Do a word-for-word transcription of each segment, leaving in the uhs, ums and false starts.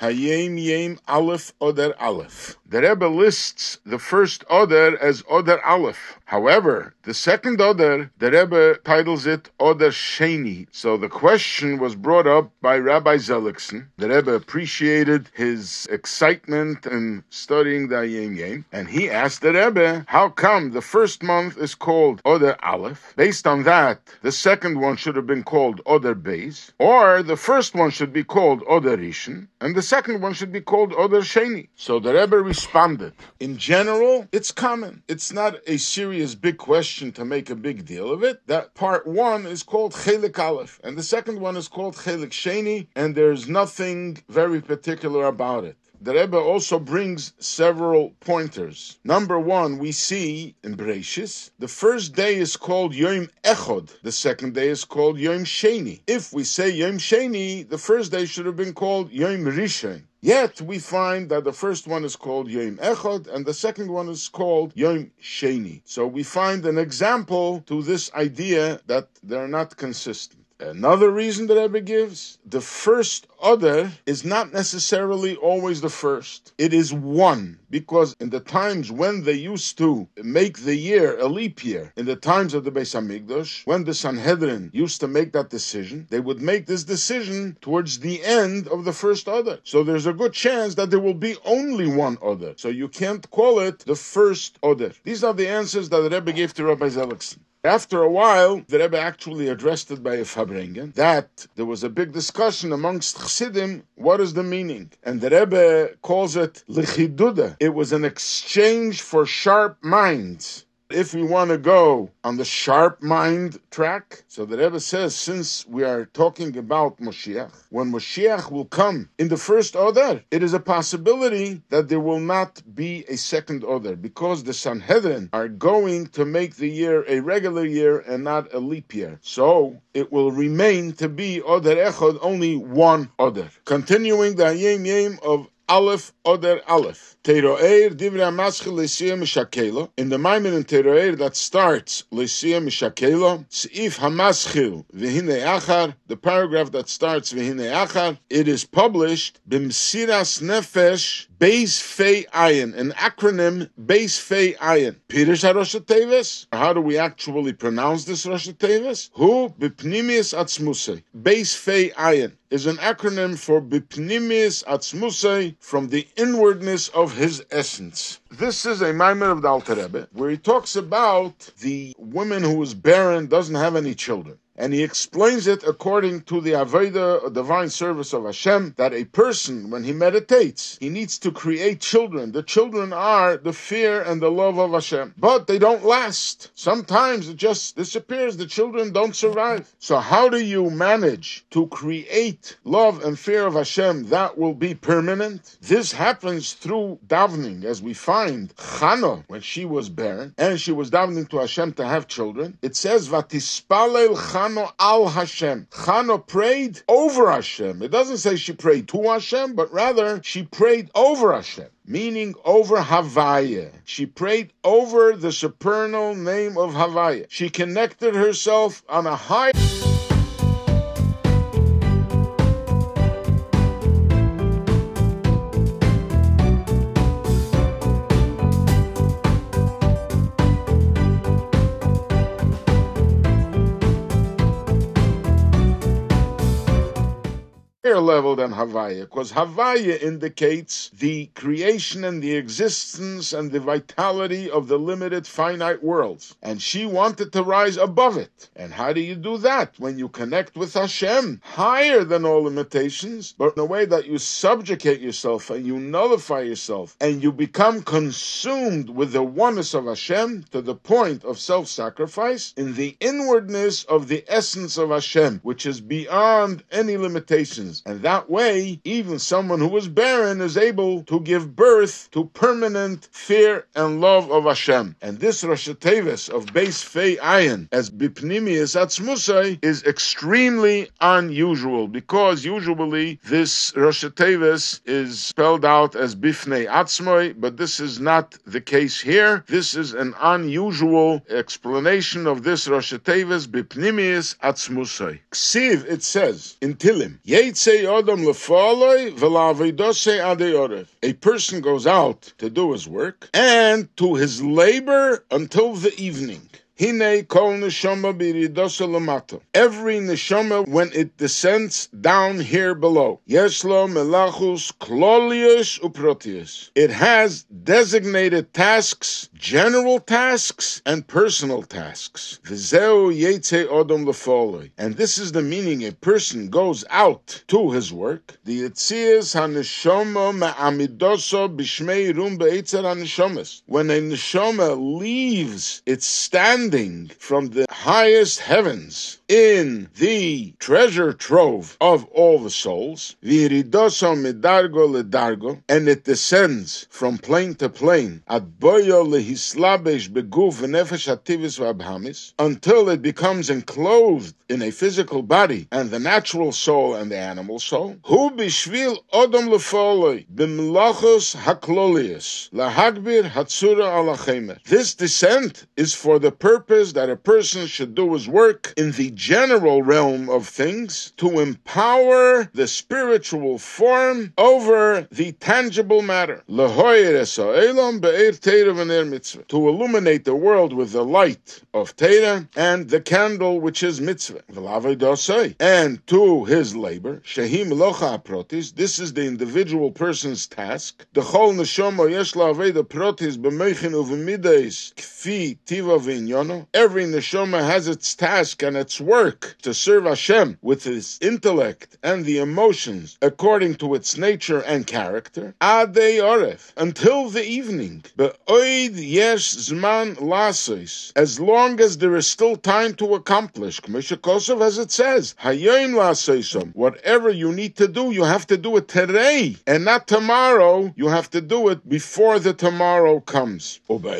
Hayem Yem Aleph Oder Aleph. The Rebbe lists the first Oder as Oder Aleph. However, the second Oder, the Rebbe titles it Oder Sheni. So the question was brought up by Rabbi Zellickson. The Rebbe appreciated his excitement in studying the Hayem Yem, and he asked the Rebbe, how come the first month is called Oder Aleph? Based on that, the second one should have been called Oder Beis, or the first one should be called Oder Rishon, and the second one should be called Oder Sheni. So the Rebbe responded, in general, it's common. It's not a serious big question to make a big deal of it. That part one is called Chelik Aleph, and the second one is called Chelik Sheni, and there's nothing very particular about it. The Rebbe also brings several pointers. Number one, we see in Breishis, the first day is called Yom Echod. The second day is called Yom Sheni. If we say Yom Sheni, the first day should have been called Yom Rishon. Yet we find that the first one is called Yom Echad and the second one is called Yom Sheni. So we find an example to this idea that they're not consistent. Another reason that Rebbe gives, the first Oder is not necessarily always the first. It is one, because in the times when they used to make the year a leap year, in the times of the Beis Hamikdash, when the Sanhedrin used to make that decision, they would make this decision towards the end of the first Oder. So there's a good chance that there will be only one Oder. So you can't call it the first Oder. These are the answers that the Rebbe gave to Rabbi Zellickson. After a while, the Rebbe actually addressed it by a Fabrengen, that there was a big discussion amongst Chassidim, what is the meaning? And the Rebbe calls it Lichiduda. It was an exchange for sharp minds. If we want to go on the sharp mind track, so the Rebbe says, since we are talking about Moshiach, when Moshiach will come in the first Oder, it is a possibility that there will not be a second Oder, because the Sanhedrin are going to make the year a regular year and not a leap year. So it will remain to be Oder Echad, only one Oder. Continuing the Hayem Yem of Aleph Oder Aleph. Teroer Divra Maschil Lesia Mishakela. In the Maimon in Teroer that starts Lesia Mishakela, Seif Hamaschil Vihine Achar, the paragraph that starts Vihine Achar, it is published Bimsiras Nefesh Beis Fei Ayin, an acronym Beis Fei Ayin. Pirish HaRosh HaTeves. How do we actually pronounce this Rosh HaTeves? Hu Bipnimius Atzmusei. Beis Fei Ayin is an acronym for Bipnimius Atzmusei, from the inwardness of his essence. This is a Maimer of the Alter Rebbe, where he talks about the woman who is barren, doesn't have any children. And he explains it according to the Avodah, a divine service of Hashem, that a person, when he meditates, he needs to create children. The children are the fear and the love of Hashem. But they don't last. Sometimes it just disappears. The children don't survive. So how do you manage to create love and fear of Hashem that will be permanent? This happens through davening, as we find Chana, when she was barren, and she was davening to Hashem to have children. It says, Vatispalel Chana al Hashem. Chana prayed over Hashem. It doesn't say she prayed to Hashem, but rather she prayed over Hashem, meaning over Havaya. She prayed over the supernal name of Havaya. She connected herself on a high... level than Havaya, because Havaya indicates the creation and the existence and the vitality of the limited finite worlds, and she wanted to rise above it. And how do you do that? When you connect with Hashem, higher than all limitations, but in a way that you subjugate yourself and you nullify yourself and you become consumed with the oneness of Hashem to the point of self-sacrifice in the inwardness of the essence of Hashem, which is beyond any limitations. And that way, even someone who is barren is able to give birth to permanent fear and love of Hashem. And this Rosh HaTeves of Beis Fei Ayin as Bipnimius Atzmusai is extremely unusual, because usually this Rosh HaTeves is spelled out as Bifnei Atzmoi, but this is not the case here. This is an unusual explanation of this Rosh HaTeves Bipnimius Atzmusai. Ksiv, it says in Tilim, Yetzei odom lefoloi v'la'avodosei adei orev. A person goes out to do his work and to his labor until the evening. Hine kol neshama b'iridosa lamata. Every neshama, when it descends down here below, yeslo melachus klolius uprotius. It has designated tasks, general tasks, and personal tasks. V'zeu yetze odom lefoloi. And this is the meaning: a person goes out to his work. The yetzias haneshama me'amidosa b'shmei rum be'etzer haneshamas. When a neshama leaves its standing from the highest heavens in the treasure trove of all the souls, v'iridoso medargo ledargo, and it descends from plane to plane, ad boyo lehislabesh beguf v'nefesh hativis v'abhamis, until it becomes enclosed in a physical body and the natural soul and the animal soul. Hu b'shvil odom lefoloi b'mlachos haklolius lahagbir hatsura alachemer. This descent is for the purpose that a person should do his work in the general realm of things to empower the spiritual form over the tangible matter. To illuminate the world with the light of Torah and the candle which is mitzvah. And to his labor, this is the individual person's task. The whole neshama yesh la'aveda protis b'meichin uv'mideis kfi tiva v'inyono. Every neshama has its task and its work to serve Hashem with its intellect and the emotions according to its nature and character. Adei oref, until the evening. Be'oid yesh zman lasos, as long as there is still time to accomplish. K'mesha Kosov, as it says, hayom lasosom. Whatever you need to do, you have to do it today, and not tomorrow. You have to do it before the tomorrow comes.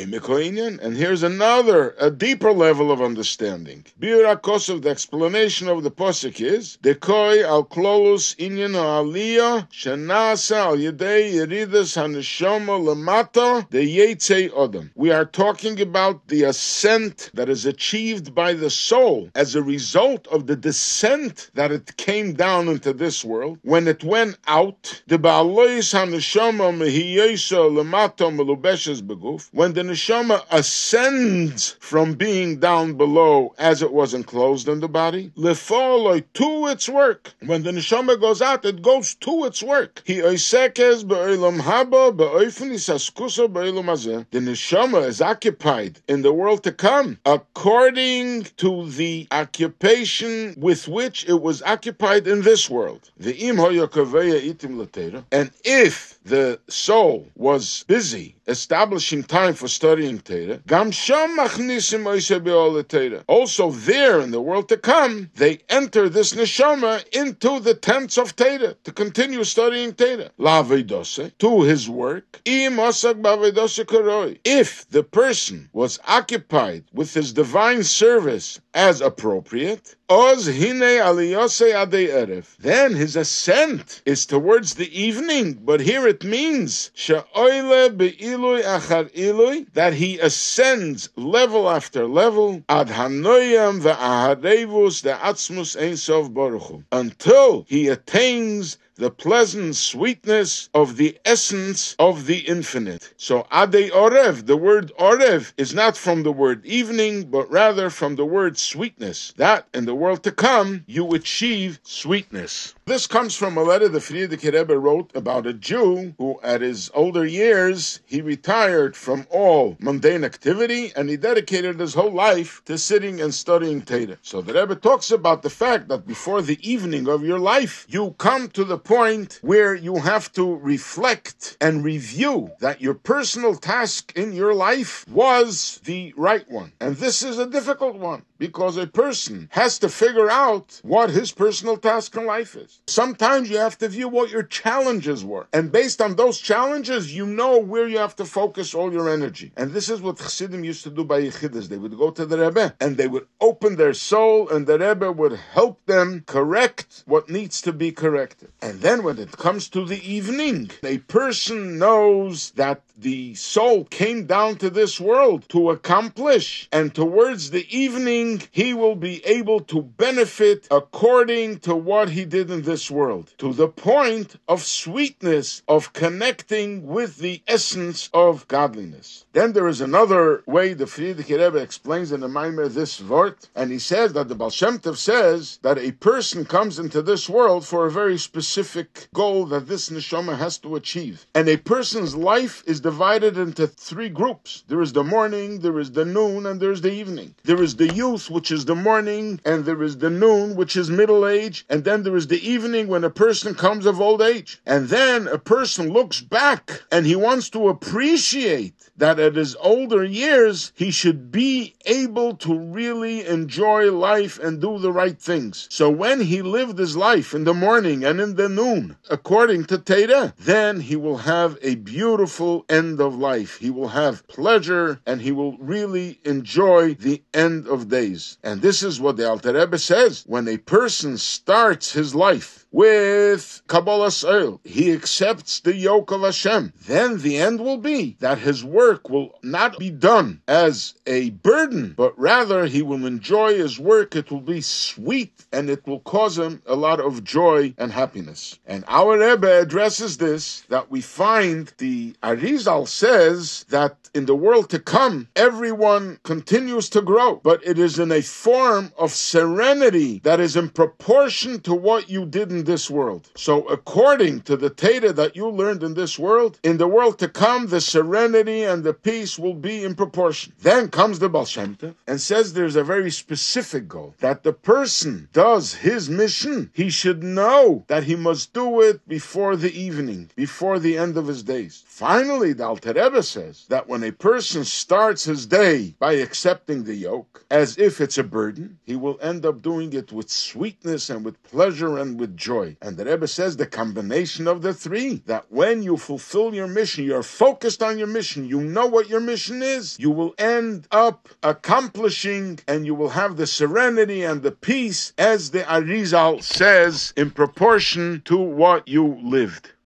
And here's another, a deeper level of understanding. Bira Kosov, the explanation of the posuk is dekoi al klolus inyan aliyah shenasa al yedei yeridas haneshama lamata de yetze odom. We are talking about the ascent that is achieved by the soul as a result of the descent that it came down into this world. When it went out, the ba'alois haneshama mehiyesa lamata melubeshes beguf. When the neshama ascends from being down below as it was enclosed in the body, lefoloi, to its work. When the neshama goes out, it goes to its work. He oisekes be'olam haba be'oifni saskusa be'olam hazeh. The neshama is occupied in the world to come according to the occupation with which it was occupied in this world. Ve'im hoya kaveya itim l'teira. And if the soul was busy establishing time for studying Torah, gam sham machnisim oiseh be'ol Torah. Also there in the world to come, they enter this neshama into the tents of Torah to continue studying Torah. La'avodoseh, to his work. Im osak ba'avodoseh karoi. If the person was occupied with his divine service as appropriate, oz hine aliyoseh adei erev. Then his ascent is towards the evening, but here it means she'oile be'ilui achar ilui, that he ascends level after level ad hanoyam ve'aharevus de'atzmus ein sof baruch hu, until he attains the pleasant sweetness of the essence of the infinite. So adei orev, the word orev is not from the word evening, but rather from the word sweetness. That in the world to come, you achieve sweetness. This comes from a letter the Frierdiker Rebbe wrote about a Jew who at his older years, he retired from all mundane activity and he dedicated his whole life to sitting and studying Torah. So the Rebbe talks about the fact that before the evening of your life, you come to the point where you have to reflect and review that your personal task in your life was the right one. And this is a difficult one, because a person has to figure out what his personal task in life is. Sometimes you have to view what your challenges were. And based on those challenges, you know where you have to focus all your energy. And this is what Chassidim used to do by Yechidas. They would go to the Rebbe and they would open their soul and the Rebbe would help them correct what needs to be corrected. And then when it comes to the evening, a person knows that the soul came down to this world to accomplish, and towards the evening, he will be able to benefit according to what he did in in this world to the point of sweetness, of connecting with the essence of godliness. Then there is another way the Frierdiker Rebbe explains in the Maimer this word, and he says that the Baal Shem Tov says that a person comes into this world for a very specific goal that this neshama has to achieve. And a person's life is divided into three groups. There is the morning, there is the noon, and there is the evening. There is the youth, which is the morning, and there is the noon, which is middle age, and then there is the evening when a person comes of old age. And then a person looks back and he wants to appreciate that at his older years he should be able to really enjoy life and do the right things. So when he lived his life in the morning and in the noon, according to Torah, then he will have a beautiful end of life. He will have pleasure and he will really enjoy the end of days. And this is what the Alter Rebbe says. When a person starts his life with Kabbalas Ol, he accepts the yoke of Hashem, then the end will be that his work will not be done as a burden, but rather he will enjoy his work. It will be sweet and it will cause him a lot of joy and happiness. And our Rebbe addresses this, that we find the Arizal says that in the world to come, everyone continues to grow, but it is in a form of serenity that is in proportion to what you did in this world. So according to the Torah that you learned in this world, in the world to come, the serenity and the peace will be in proportion. Then comes the Baal Shem Tov and says there's a very specific goal, that the person does his mission, he should know that he must do it before the evening, before the end of his days. Finally, the Alter Rebbe says that when a person starts his day by accepting the yoke, as if it's a burden, he will end up doing it with sweetness and with pleasure and with joy. And the Rebbe says the combination of the three, that when you fulfill your mission, you're focused on your mission, you know what your mission is, you will end up accomplishing and you will have the serenity and the peace, as the Arizal says, in proportion to what you lived.